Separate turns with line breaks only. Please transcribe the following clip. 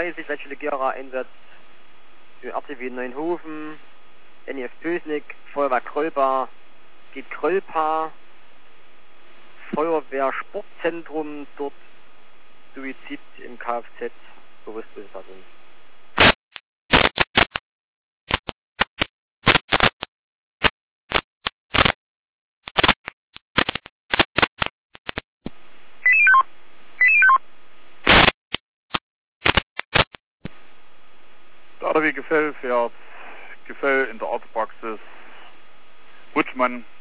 32, Leitstelle Gera, Einsatz für RTW Neuenhofen, NEF Pösnick, Feuerwehr Krölbar, geht Krölpa, Feuerwehr Sportzentrum, dort Suizid im Kfz, bewusstlose Person.
Der RTW Gefell fährt Gefell in der Arztpraxis Rutschmann